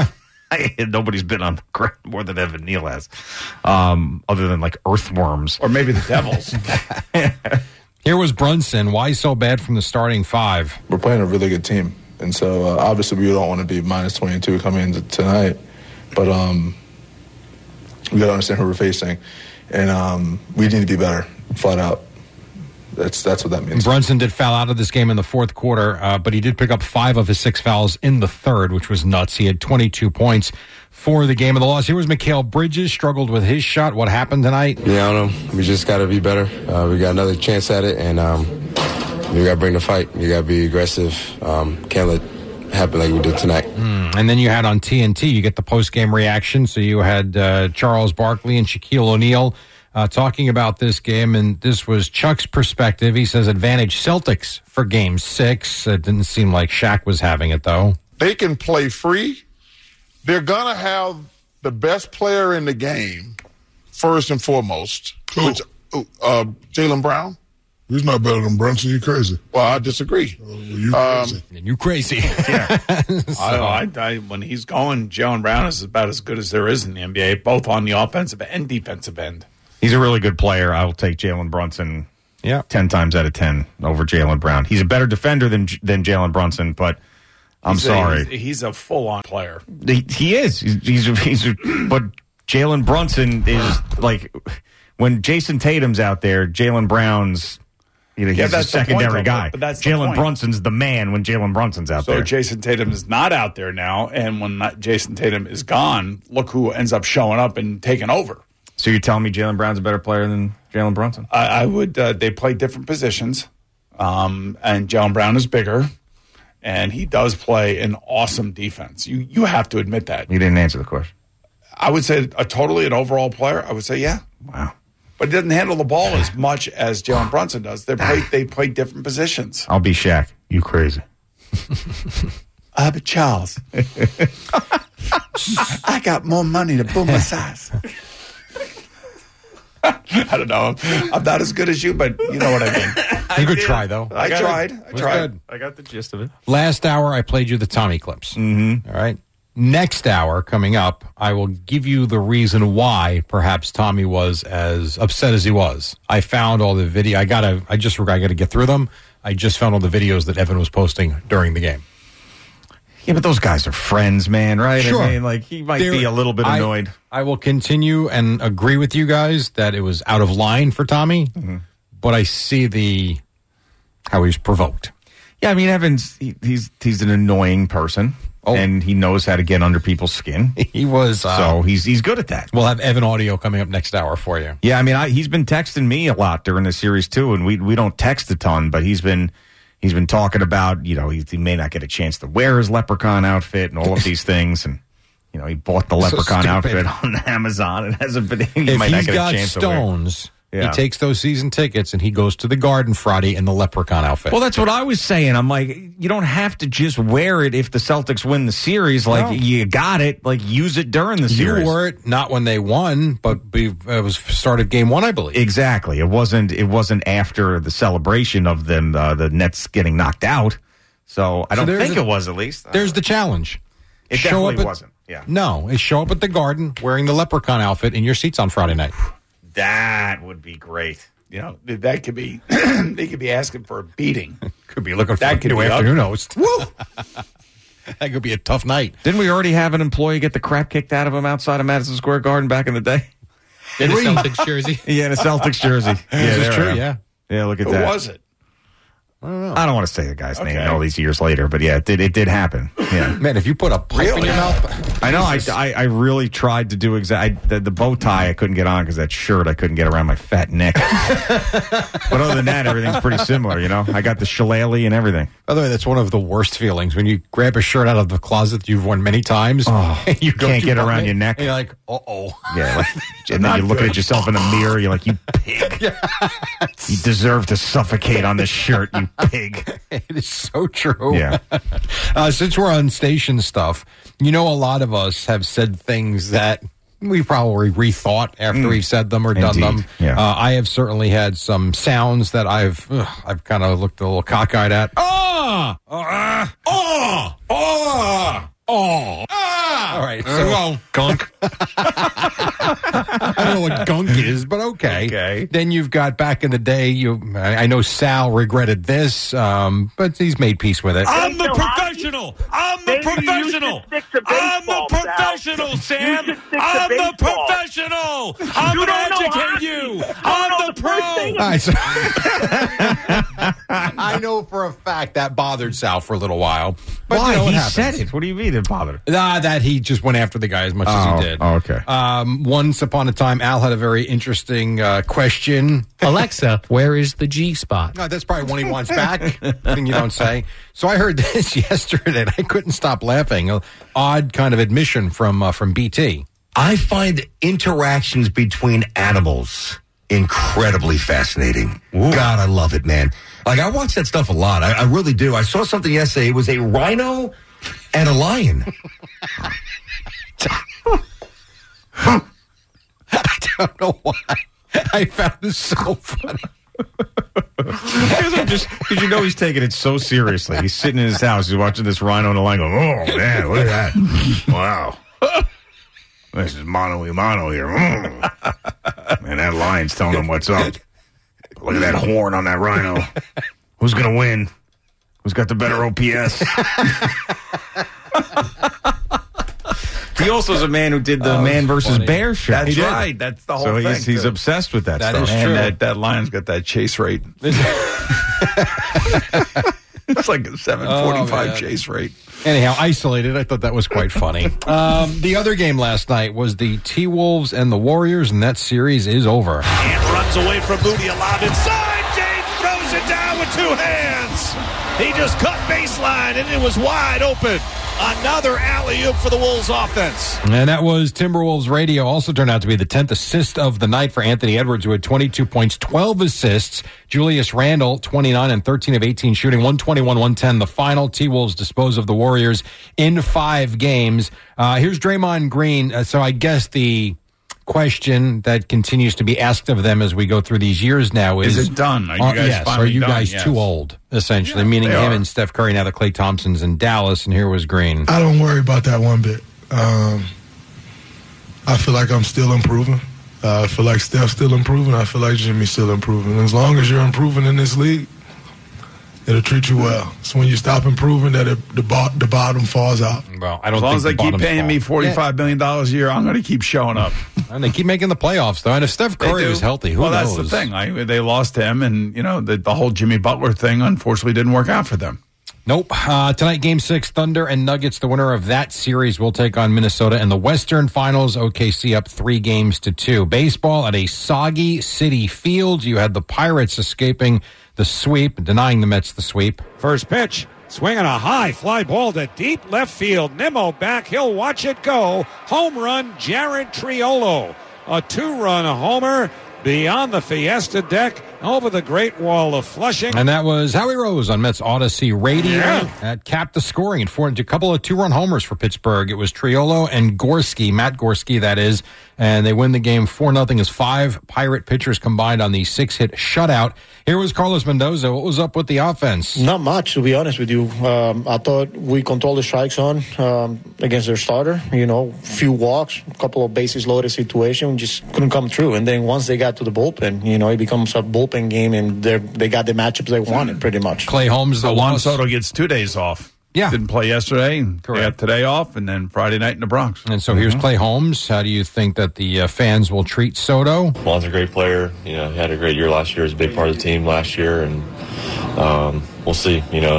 I, nobody's been on the ground more than Evan Neal has, um, other than like earthworms or maybe the Devils. Here was Brunson. Why so bad from the starting five? We're playing a really good team. And so, uh, obviously, we don't want to be minus twenty-two coming into tonight. But um, we got to understand who we're facing. And um, we need to be better, flat out. That's that's what that means. Brunson did foul out of this game in the fourth quarter, uh, but he did pick up five of his six fouls in the third, which was nuts. He had twenty-two points for the game of the loss. Here was Mikal Bridges, struggled with his shot. What happened tonight? Yeah, I don't know. We just got to be better. Uh, we got another chance at it, and um, you got to bring the fight. You got to be aggressive. Um, can't let it happen like we did tonight. Mm. And then you had on T N T, you get the post-game reaction. So you had uh, Charles Barkley and Shaquille O'Neal uh, talking about this game, and this was Chuck's perspective. He says advantage Celtics for game six. It didn't seem like Shaq was having it, though. They can play free. They're going to have the best player in the game, first and foremost, Cool. which uh, Jaylen Brown. He's not better than Brunson. You crazy? Well, I disagree. Uh, you um, crazy? You crazy? Yeah. so. I, I, I, when he's going, Jaylen Brown is about as good as there is in the N B A, both on the offensive and defensive end. He's a really good player. I will take Jalen Brunson. Yeah, ten times out of ten over Jaylen Brown. He's a better defender than than Jalen Brunson, but I'm he's sorry, a, he's, he's a full on player. He, he is. He's, he's, a, he's a, but Jalen Brunson is like when Jason Tatum's out there, Jaylen Brown's you know, he's yeah, a that's the point, secondary though, guy. but that's the Jalen point. Brunson's the man when Jalen Brunson's out So there. Jason Tatum is not out there now, and when not, Jason Tatum is gone, look who ends up showing up and taking over. So you're telling me Jaylen Brown's a better player than Jalen Brunson? I, I would. Uh, they play different positions, um, and Jaylen Brown is bigger, and he does play an awesome defense. You you have to admit that. You didn't answer the question. I would say a totally an overall player. I would say yeah. Wow. But he doesn't handle the ball as much as Jalen Brunson does. They play they play different positions. I'll be Shaq. You crazy? Uh, but Charles, I got more money to boom my size. I don't know. I'm not as good as you, but you know what I mean. You could try, though. I, I tried. I was tried. good. I got the gist of it. Last hour, I played you the Tommy clips. Mm-hmm. All right. Next hour, coming up, I will give you the reason why perhaps Tommy was as upset as he was. I found all the video. I gotta. I just. I gotta get through them. I just found all the videos that Evan was posting during the game. Yeah, but those guys are friends, man, right? Sure. I mean, like, he might There- be a little bit I- annoyed. I will continue and agree with you guys that it was out of line for Tommy, Mm-hmm. but I see the how he was provoked. Yeah, I mean, Evans, he, he's he's an annoying person, and he knows how to get under people's skin. He was. Uh, so he's he's good at that. We'll have Evan audio coming up next hour for you. Yeah, I mean, I, he's been texting me a lot during the series, too, and we we don't text a ton, but he's been he's been talking about, you know, he, he may not get a chance to wear his leprechaun outfit and all of these things, and, you know, he bought the So leprechaun stupid. outfit on Amazon and hasn't been, he If might not he's get got a chance to wear it. stones, Yeah. he takes those season tickets and he goes to the Garden Friday in the leprechaun outfit. Well, that's what I was saying. I'm like, you don't have to just wear it if the Celtics win the series. Like, No. you got it. Like, use it during the you series. wore it not when they won, but be, it was started game one, I believe. Exactly. It wasn't. It wasn't after the celebration of them, uh, the Nets getting knocked out. So I So don't there's think a- it was at least. There's the challenge. It Show definitely up at- wasn't. Yeah. No, is show up at the Garden wearing the leprechaun outfit in your seats on Friday night. That would be great. You know, that could be, they could be asking for a beating. Could be looking for That a could new be afternoon ugly. host. Woo! That could be a tough night. Didn't we already have an employee get the crap kicked out of him outside of Madison Square Garden back in the day? In a Celtics jersey. Yeah, in a Celtics jersey. Yeah, This is there true, I am. yeah. Yeah, look at Who that. was it? I don't know. I don't want to say the guy's Okay. name all these years later, but yeah, it did. It did happen. Yeah. Man, if you put a pipe in Really? your mouth. I know. I, I, I really tried to do exact the, the bow tie. I couldn't get on because that shirt I couldn't get around my fat neck. But other than that, everything's pretty similar. You know, I got the shillelagh and everything. By the way, that's one of the worst feelings when you grab a shirt out of the closet that you've worn many times. Oh, and you go can't to get button around it, your neck. And you're like, uh oh. Yeah, like, and then you're looking at yourself in the mirror. You're like, you pig. You deserve to suffocate on this shirt, you pig. It is so true. Yeah. Uh, since we're on station stuff, you know, a lot of us have said things that we probably rethought after Mm. we've said them or done Indeed. them. Yeah. Uh, I have certainly had some sounds that I've ugh, I've kind of looked a little cockeyed at. Oh! Oh! Oh! Oh! Oh. All right. So, Gunk. I don't know what gunk is, but okay. Okay. Then you've got back in the day. You, I I know Sal regretted this, um, but he's made peace with it. I'm the professional. I'm the professional. I'm the professional, Sam. I'm the professional. I'm going to educate you. I'm the pro. All right, so I know for a fact that bothered Sal for a little while. But Why? you know what He happens. said it. What do you mean it bothered him? Ah, that he just went after the guy as much as Oh, he did. oh, okay. Um, once upon a time, Al had a very interesting uh, question. Alexa, where is the G spot? No, that's probably one he wants back. Thing you don't say. So I heard this yesterday, and I couldn't stop laughing. A odd kind of admission from uh, from B T. I find interactions between animals incredibly fascinating. God, I love it, man. Like, I watch that stuff a lot. I, I really do. I saw something yesterday. It was a rhino and a lion. I don't know why. I found this so funny. Because I'm just, because you know he's taking it so seriously. He's sitting in his house, he's watching this rhino and a lion going, oh, man, look at that. Wow. This is mano y mano here. Mm. Man, that lion's telling him what's up. Look at that horn on that rhino. Who's going to win? Who's got the better O P S? He also is a man who did the Oh, Man versus funny. Bear show. That's He did. right. That's the whole so thing. he's, he's too. obsessed with that, That stuff. is And true. that- That, that lion's got that chase rate. It's like a seven forty-five Oh, man. chase rate. Anyhow, isolated. I thought that was quite funny. Um, the other game last night was the T-Wolves and the Warriors, and that series is over. And runs away from Moody, a lob inside. James throws it down with two hands. He just cut baseline, and it was wide open. Another alley-oop for the Wolves offense. And that was Timberwolves radio. Also turned out to be the tenth assist of the night for Anthony Edwards, who had twenty-two points, twelve assists. Julius Randle, twenty-nine and thirteen of eighteen shooting, one twenty-one, one ten. The final, T-Wolves dispose of the Warriors in five games. Uh, here's Draymond Green. Uh, so I guess the question that continues to be asked of them as we go through these years now is, Is it done? Are you are- guys yes, finally are you done? guys Yes. too old, essentially, meaning they him are. and Steph Curry now that Klay Thompson's in Dallas, and here was Green. I don't worry about that one bit. Um, I feel like I'm still improving. Uh, I feel like Steph's still improving. I feel like Jimmy's still improving. As long as you're improving in this league, it'll treat you well. It's when you stop improving that it, the, bo- the bottom falls out. Well, I don't As long think as they the keep bottom's paying fall. me forty-five million dollars a year, I'm going to keep showing up. And they keep making the playoffs, though. And if Steph They Curry do. was healthy, who well, knows? that's the thing. I, they lost him, and you know the, the whole Jimmy Butler thing, unfortunately, didn't work out for them. Nope. Uh, tonight, Game six, Thunder and Nuggets. The winner of that series will take on Minnesota in the Western Finals. O K C up three games to two. Baseball at a soggy City Field. You had the Pirates escaping the sweep, denying the Mets the sweep. First pitch, swinging a high fly ball to deep left field. Nimmo back, he'll watch it go. Home run, Jared Triolo. A two-run homer beyond the Fiesta deck over the Great Wall of Flushing. And that was Howie Rose on Mets Odyssey Radio. Yeah. That capped the scoring and for a couple of two-run homers for Pittsburgh. It was Triolo and Gorski, Matt Gorski, that is, and they win the game four nothing as five Pirate pitchers combined on the six-hit shutout. Here was Carlos Mendoza. What was up with the offense? Not much, to be honest with you. Um, I thought we controlled the strike zone um, against their starter. You know, few walks, a couple of bases loaded situation, just couldn't come through. And then once they got to the bullpen, you know, it becomes a bullpen game, and they they got the matchups they wanted, pretty much. Clay Holmes, the So Juan loss. Soto gets two days off. Yeah. Didn't play yesterday. and They got today off, and then Friday night in the Bronx. And so here's Clay Holmes. How do you think that the uh, fans will treat Soto? Juan's a great player. You know, he had a great year last year. He was a big part of the team last year, and um, we'll see. You know,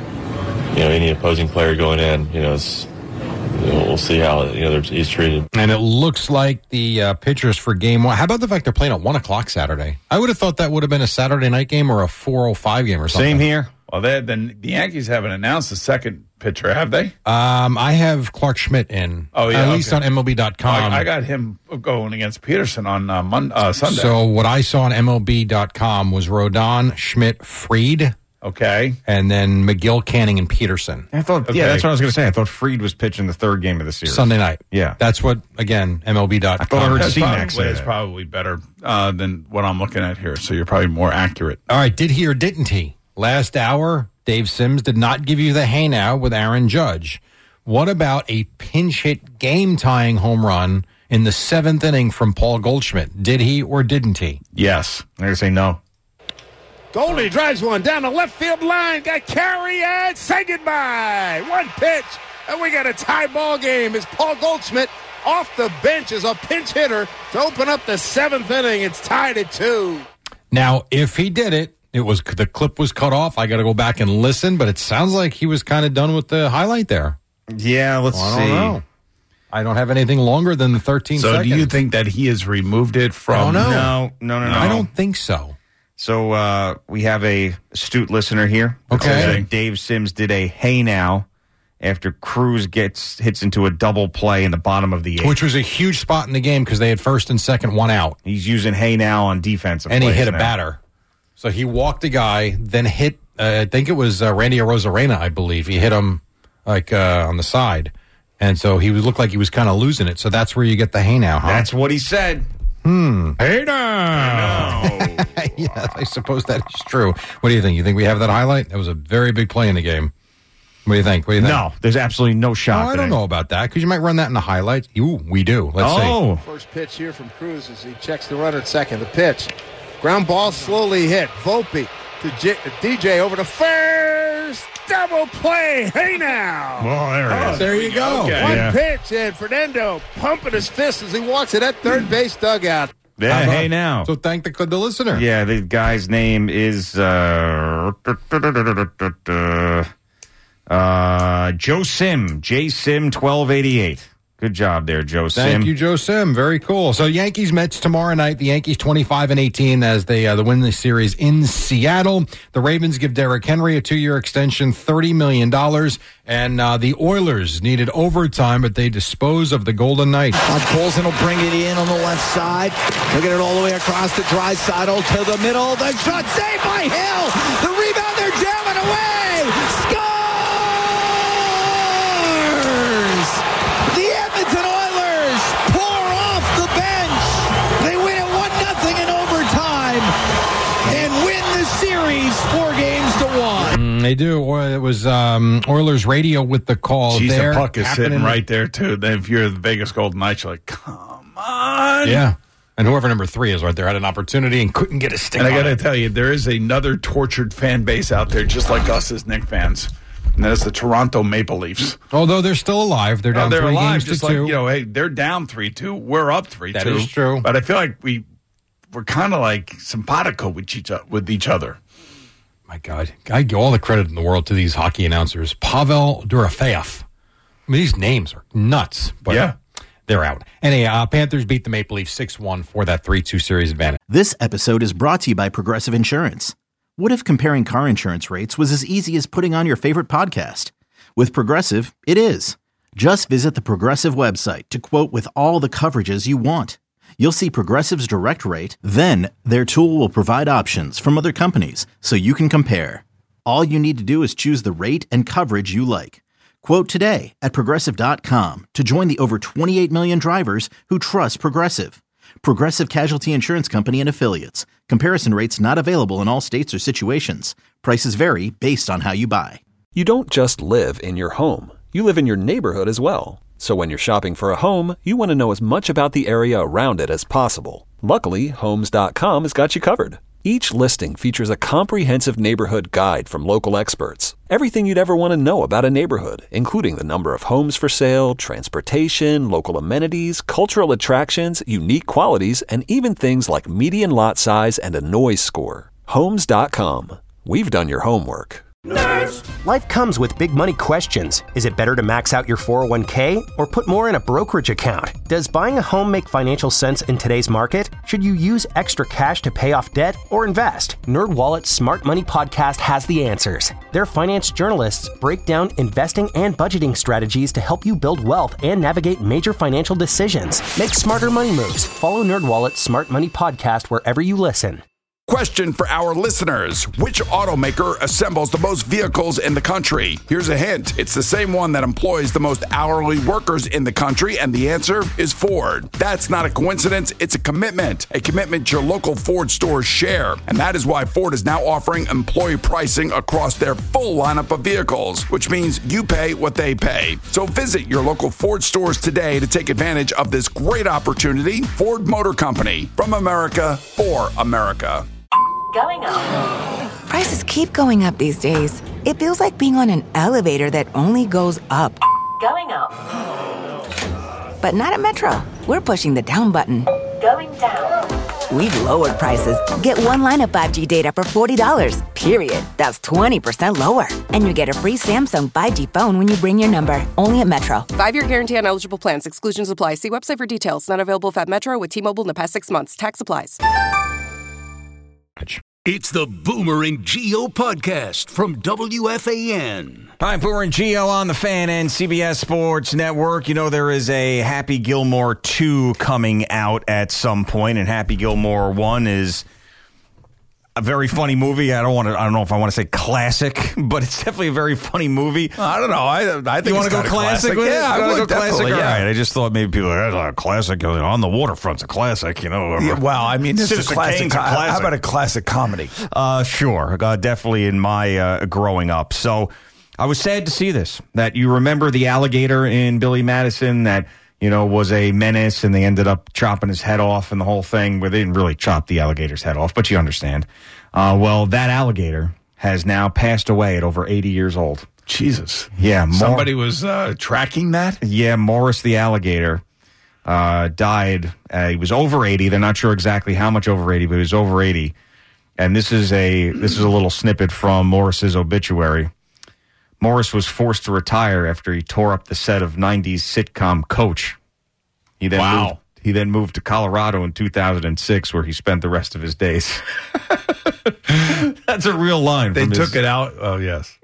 you know, any opposing player going in, you know, it's, you know, we'll see how you know he's treated. And it looks like the uh, pitchers for game one. How about the fact they're playing at one o'clock Saturday? I would have thought that would have been a Saturday night game or a four oh five game or something. Same here. Well, they, then the Yankees haven't announced the second pitcher, have they? Um, I have Clark Schmidt in. Oh, yeah, At okay. least on M L B dot com. I, I got him going against Peterson on uh, Monday, uh, Sunday. So what I saw on M L B dot com was Rodon, Schmidt, Fried. Okay. And then McGill, Canning, and Peterson. I thought, Okay. yeah, that's what I was going to say. I thought Freed was pitching the third game of the series. Sunday night. Yeah. That's what, again, M L B dot com. I thought I heard That's C-Max probably, say it's that. probably better uh, than what I'm looking at here, so you're probably more accurate. All right, did he or didn't he? Last hour, Dave Sims did not give you the hey now with Aaron Judge. What about a pinch hit game tying home run in the seventh inning from Paul Goldschmidt? Did he or didn't he? Yes. I'm going to say no. Goldie drives one down the left field line. Got carry and say goodbye. One pitch, and we got a tie ball game. It's Paul Goldschmidt off the bench as a pinch hitter to open up the seventh inning. It's tied at two. Now, if he did it, it was the clip was cut off. I got to go back and listen, but it sounds like he was kind of done with the highlight there. Yeah, let's Well, I don't see. know. I don't have anything longer than the thirteen So seconds. do you think that he has removed it from... I don't know. No, no, no, no. I don't think so. So uh, we have a astute listener here. that Okay. says that Dave Sims did a hey now after Cruz gets hits into a double play in the bottom of the eighth. Which was a huge spot in the game because they had first and second one out. He's using hey now on defensive And he plays hit a now. batter. So he walked a guy, then hit, uh, I think it was uh, Randy Arozarena, I believe. He hit him like uh, on the side. And so he looked like he was kind of losing it. So that's where you get the hey now, huh? That's what he said. Hmm. Hey now. Yeah, I suppose that is true. What do you think? You think we have that highlight? That was a very big play in the game. What do you think? What do you think? No, there's absolutely no shot. Oh, I that don't know about that because you might run that in the highlights. Ooh, we do. Let's Oh. First pitch here from Cruz as he checks the runner at second. The pitch. Ground ball slowly hit. Volpe to J- D J over to first. double play. Hey now. Well, there it is. There you go. Okay. Yeah. One Yeah. pitch, and Fernando pumping his fist as he walks to that third base dugout. Yeah, How about- hey now. So thank the, the listener. Yeah, the guy's name is uh, uh, Joe Sim, J Sim twelve eighty-eight. Good job there, Joe Sim. Thank you, Joe Sim. Very cool. So Yankees Mets tomorrow night. The Yankees twenty-five and eighteen as they uh, the win the series in Seattle. The Ravens give Derrick Henry a two-year extension, thirty million dollars. And uh, the Oilers needed overtime, but they dispose of the Golden Knights. Colson will bring it in on the left side. Look at it all the way across the dry side, all to the middle. The shot saved by Hill. The rebound, they're jamming away. Scores! The Edmonton Oilers pour off the bench. They win it one nothing in overtime and win the series four games to one. Mm, they do. Or it was um, Oilers radio with the call Jeez, there. the puck is happening- sitting right there, too. Then if you're the Vegas Golden Knights, you're like, come on. Yeah. And whoever number three is right there had an opportunity and couldn't get a stick And I on got to it. tell you, there is another tortured fan base out there, just like us as Knicks fans. And that's the Toronto Maple Leafs. Although they're still alive. They're down Oh, they're three alive, games just to like, two. you know, hey, they're down three two. We're up three two. That is true. But I feel like we, we're kind of like simpatico with each, with each other. My God. I give all the credit in the world to these hockey announcers. Pavel Dorofeyev. I mean, these names are nuts. But Yeah. they're out. Anyway, uh, Panthers beat the Maple Leafs six one for that three two series advantage. This episode is brought to you by Progressive Insurance. What if comparing car insurance rates was as easy as putting on your favorite podcast? With Progressive, it is. Just visit the Progressive website to quote with all the coverages you want. You'll see Progressive's direct rate, then their tool will provide options from other companies so you can compare. All you need to do is choose the rate and coverage you like. Quote today at Progressive dot com to join the over twenty-eight million drivers who trust Progressive. Progressive Casualty Insurance Company and Affiliates. Comparison rates not available in all states or situations. Prices vary based on how you buy. You don't just live in your home. You live in your neighborhood as well. So when you're shopping for a home, you want to know as much about the area around it as possible. Luckily, Homes dot com has got you covered. Each listing features a comprehensive neighborhood guide from local experts. Everything you'd ever want to know about a neighborhood, including the number of homes for sale, transportation, local amenities, cultural attractions, unique qualities, and even things like median lot size and a noise score. Homes dot com. We've done your homework. Life comes with big money questions. Is it better to max out your four oh one k or put more in a brokerage account? Does buying a home make financial sense in today's market? Should you use extra cash to pay off debt or invest? NerdWallet's Smart Money Podcast has the answers. Their finance journalists break down investing and budgeting strategies to help you build wealth and navigate major financial decisions. Make smarter money moves. Follow NerdWallet's Smart Money Podcast wherever you listen. Question for our listeners. Which automaker assembles the most vehicles in the country? Here's a hint. It's the same one that employs the most hourly workers in the country, and the answer is Ford. That's not a coincidence. It's a commitment. A commitment your local Ford stores share. And that is why Ford is now offering employee pricing across their full lineup of vehicles, which means you pay what they pay. So visit your local Ford stores today to take advantage of this great opportunity. Ford Motor Company. From America, for America. Going up. Prices keep going up these days. It feels like being on an elevator that only goes up. Going up. But not at Metro. We're pushing the down button. Going down. We've lowered prices. Get one line of five G data for forty dollars, period. That's twenty percent lower. And you get a free Samsung five G phone when you bring your number. Only at Metro. Five-year guarantee on eligible plans. Exclusions apply. See website for details. Not available if at Metro with T-Mobile in the past six months. Tax applies. It's the Boomer and Geo podcast from W F A N. Hi, Boomer and Geo on the Fan and C B S Sports Network. You know, there is a Happy Gilmore two coming out at some point, and Happy Gilmore one is a very funny movie. I don't want to. I don't know if I want to say classic, but it's definitely a very funny movie. I don't know. I I think you want it's to go kinda classic, classic. with Yeah, it? I You wanna would, go classic. definitely, All yeah. right. I just thought maybe people are like, a classic you know, on the waterfront's a classic. You know. Yeah, well, I mean, this is a Citizen classic. Kane's a classic. How about a classic comedy? Uh, sure. Uh, definitely in my uh, growing up. So I was sad to see this. That you remember the alligator in Billy Madison that, you know, was a menace, and they ended up chopping his head off and the whole thing. Where they didn't really chop the alligator's head off, but you understand. Uh, well, that alligator has now passed away at over eighty years old. Jesus. Yeah. Mor- Somebody was uh, tracking that? Yeah, Morris the alligator uh, died. Uh, he was over eighty. They're not sure exactly how much over eighty, but he was over eighty. And this is a this is a little snippet from Morris's obituary. Morris was forced to retire after he tore up the set of nineties sitcom Coach. He then Wow. moved, he then moved to Colorado in two thousand six, where he spent the rest of his days. That's a real line. They from took his, it out. Oh, yes.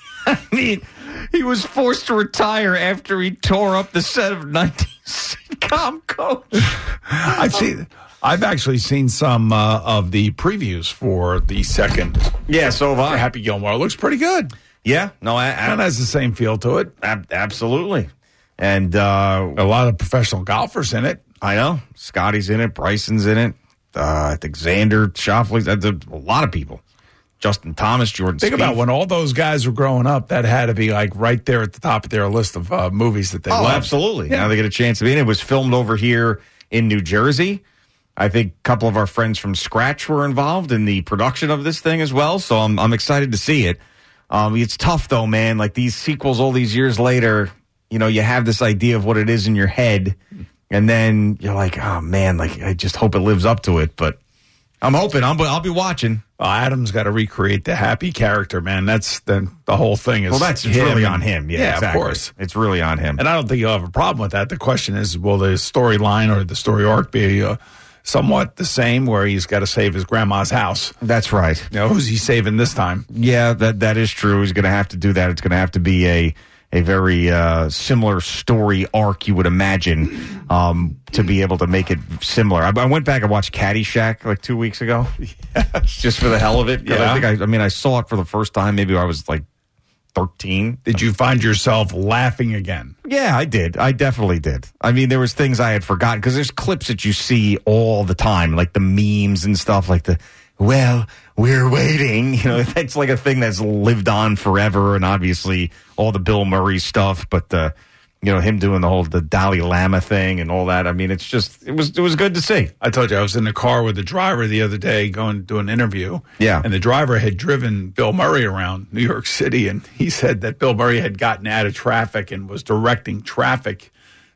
I mean, he was forced to retire after he tore up the set of nineties sitcom Coach. I've seen. I've actually seen some uh, of the previews for the second. Yeah, so have I. Happy Gilmore. It looks pretty good. Yeah, no, I, I, Kind of has the same feel to it. ab- absolutely. And uh, A lot of professional golfers in it. I know Scotty's in it, Bryson's in it. Uh, I think Xander Schauffele's. A lot of people. Justin Thomas, Jordan. Think Spieth. about when all those guys were growing up. That had to be like right there at the top of their list of uh, movies that they Oh, loved. absolutely. Yeah. Now they get a chance to be in it. It was filmed over here in New Jersey. I think a couple of our friends from Scratch were involved in the production of this thing as well. So I'm I'm excited to see it. Um, it's tough though, man. Like these sequels, all these years later, you know, you have this idea of what it is in your head, and then you're like, oh man, like I just hope it lives up to it. But I'm hoping. I'm, I'll be watching. Well, Adam's got to recreate the happy character, man. That's the the whole thing is. Well, that's it's him really and- on him. Yeah, yeah, exactly. of course. It's really on him. And I don't think you'll have a problem with that. The question is, will the storyline or the story arc be uh, somewhat the same, where he's got to save his grandma's house? That's right. You know, who's he saving this time? Yeah, that that is true. He's going to have to do that. It's going to have to be a a very uh, similar story arc, you would imagine, um, to be able to make it similar. I, I went back and watched Caddyshack like two weeks ago, yes. just for the hell of it. 'Cause Yeah. I think I, I mean I saw it for the first time. Maybe I was like thirteen. Did you find yourself laughing again? Yeah, I did. I definitely did. I mean, there was things I had forgotten because there's clips that you see all the time, like the memes and stuff, like the, well, we're waiting. You know, that's like a thing that's lived on forever, and obviously all the Bill Murray stuff, but the, you know, him doing the whole the Dalai Lama thing and all that. I mean, it's just it was it was good to see. I told you I was in the car with the driver the other day going to do an interview. Yeah. And the driver had driven Bill Murray around New York City, and he said that Bill Murray had gotten out of traffic and was directing traffic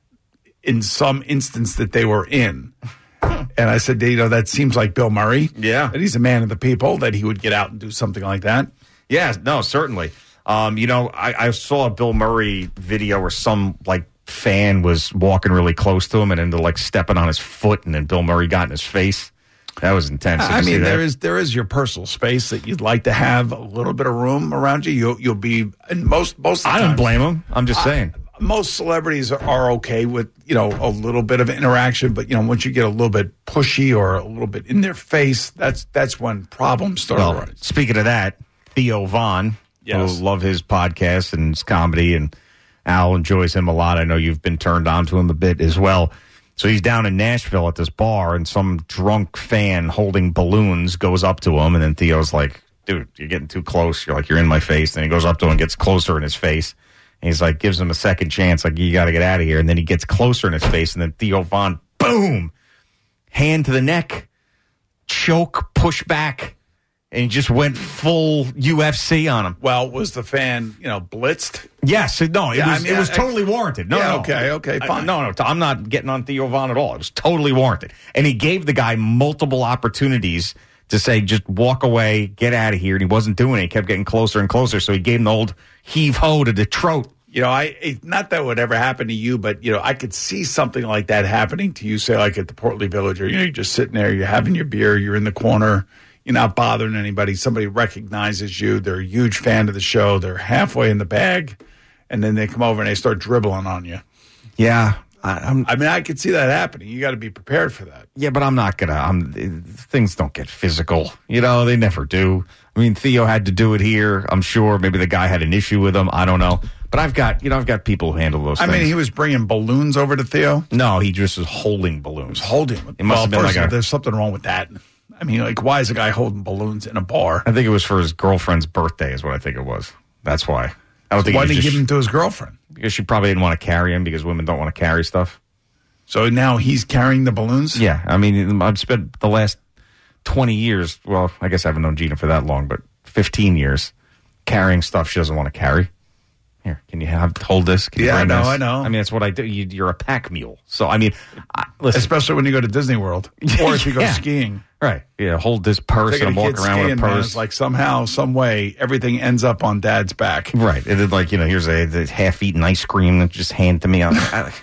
in some instance that they were in. And I said, you know, that seems like Bill Murray. Yeah. That he's a man of the people, that he would get out and do something like that. Yeah, no, certainly. Um, you know, I, I saw a Bill Murray video where some like fan was walking really close to him and ended up like stepping on his foot, and then Bill Murray got in his face. That was intense. Did I you see mean, that? there is there is your personal space that you'd like to have a little bit of room around you. You'll you'll be, and most most. Of the I don't time- blame him. I'm just saying. Most celebrities are okay with, you know, a little bit of interaction, but, you know, once you get a little bit pushy or a little bit in their face, that's that's when problems start Well, arising. speaking of that, Theo Vaughn, Yes. who love his podcast and his comedy, and Al enjoys him a lot. I know you've been turned on to him a bit as well. So he's down in Nashville at this bar, and some drunk fan holding balloons goes up to him, and then Theo's like, dude, you're getting too close. You're like, you're in my face. And he goes up to him and gets closer in his face. And he's like, gives him a second chance, like, you got to get out of here. And then he gets closer in his face, and then Theo Vaughn, boom, hand to the neck, choke, push back, and he just went full U F C on him. Well, was the fan, you know, blitzed? Yes, no, it Yeah, I was mean, it was I- totally warranted. No, Yeah, no, okay, okay, I- fine. no, no, I'm not getting on Theo Vaughn at all. It was totally warranted, and he gave the guy multiple opportunities to say, just walk away, get out of here, and he wasn't doing it. He kept getting closer and closer, so he gave him the old heave ho to the throat. You know, I it, not that would ever happen to you, but, you know, I could see something like that happening to you, say, like at the Portly Village, or, you know, you're just sitting there, you're having your beer, you're in the corner, you're not bothering anybody. Somebody recognizes you. They're a huge fan of the show. They're halfway in the bag, and then they come over and they start dribbling on you. Yeah, I, I'm. I mean, I could see that happening. You got to be prepared for that. Yeah, but I'm not gonna. I'm. Things don't get physical. You know, they never do. I mean, Theo had to do it here. I'm sure maybe the guy had an issue with him. I don't know. But I've got, you know, I've got people who handle those I things. mean, he was bringing balloons over to Theo. No, he just was holding balloons. Holding them. It must well, have been first like of all, a. there's something wrong with that. I mean, like, why is a guy holding balloons in a bar? I think it was for his girlfriend's birthday, is what I think it was. That's why. I don't think. Why he was didn't he just- give them to his girlfriend? Because she probably didn't want to carry him, because women don't want to carry stuff. So now he's carrying the balloons? Yeah, I mean, I've spent the last twenty years. Well, I guess I haven't known Gina for that long, but fifteen years, carrying stuff she doesn't want to carry. Here, can you have hold this? Can you Yeah, I bring know, this? I know. I mean, that's what I do. You, you're a pack mule. So, I mean, I, listen. Especially when you go to Disney World or if you go Yeah. skiing. Right. Yeah, hold this purse Taking and I'm a walking kid around with a skiing, man, purse. it's like somehow, some way, everything ends up on Dad's back. Right. It is like, you know, here's a, a half-eaten ice cream that's just hand to me. On, I,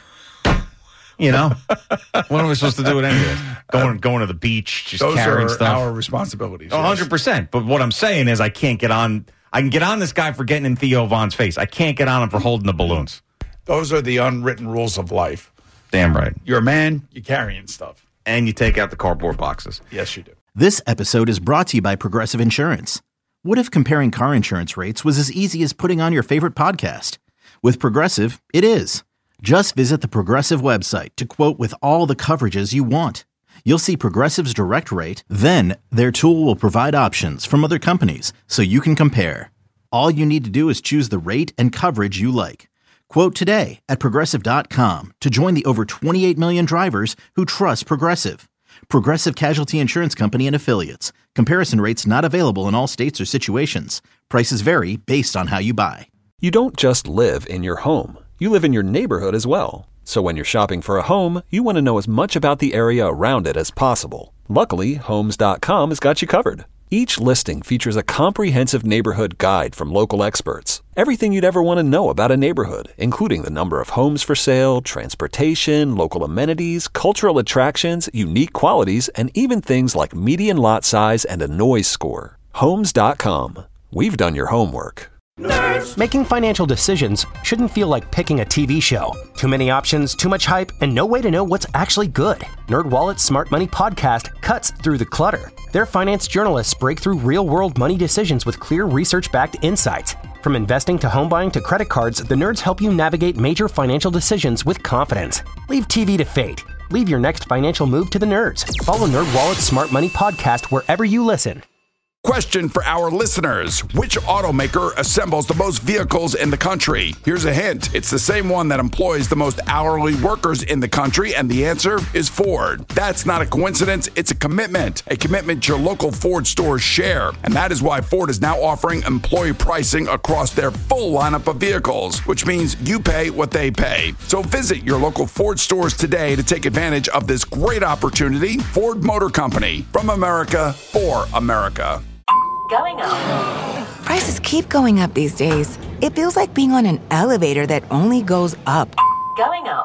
you know? What am I supposed to do with any of this? Going, going to the beach, just Those carrying are stuff. our responsibilities. one hundred percent. But what I'm saying is I can't get on. I can get on this guy for getting in Theo Von's face. I can't get on him for holding the balloons. Those are the unwritten rules of life. Damn right. You're a man, you're carrying stuff. And you take out the cardboard boxes. Yes, you do. This episode is brought to you by Progressive Insurance. What if comparing car insurance rates was as easy as putting on your favorite podcast? With Progressive, it is. Just visit the Progressive website to quote with all the coverages you want. You'll see Progressive's direct rate, then their tool will provide options from other companies so you can compare. All you need to do is choose the rate and coverage you like. Quote today at Progressive dot com to join the over twenty-eight million drivers who trust Progressive. Progressive Casualty Insurance Company and Affiliates. Comparison rates not available in all states or situations. Prices vary based on how you buy. You don't just live in your home. You live in your neighborhood as well. So when you're shopping for a home, you want to know as much about the area around it as possible. Luckily, Homes dot com has got you covered. Each listing features a comprehensive neighborhood guide from local experts. Everything you'd ever want to know about a neighborhood, including the number of homes for sale, transportation, local amenities, cultural attractions, unique qualities, and even things like median lot size and a noise score. Homes dot com. We've done your homework. Making financial decisions shouldn't feel like picking a T V show. Too many options, too much hype, and no way to know what's actually good. NerdWallet's Smart Money Podcast cuts through the clutter. Their finance journalists break through real-world money decisions with clear research-backed insights. From investing to home buying to credit cards, the nerds help you navigate major financial decisions with confidence. Leave T V to fate. Leave your next financial move to the nerds. Follow NerdWallet's Smart Money Podcast wherever you listen. Question for our listeners. Which automaker assembles the most vehicles in the country? Here's a hint. It's the same one that employs the most hourly workers in the country, and the answer is Ford. That's not a coincidence. It's a commitment. A commitment your local Ford stores share. And that is why Ford is now offering employee pricing across their full lineup of vehicles, which means you pay what they pay. So visit your local Ford stores today to take advantage of this great opportunity. Ford Motor Company. From America, for America. Going up. Prices keep going up these days. It feels like being on an elevator that only goes up. Going up.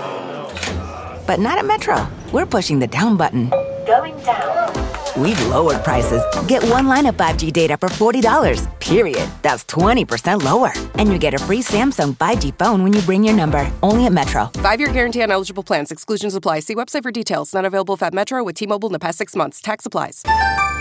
But not at Metro. We're pushing the down button. Going down. We've lowered prices. Get one line of five G data for forty dollars, period. That's twenty percent lower. And you get a free Samsung five G phone when you bring your number. Only at Metro. Five-year guarantee on eligible plans. Exclusions apply. See website for details. Not available if at Metro with T-Mobile in the past six months. Tax applies.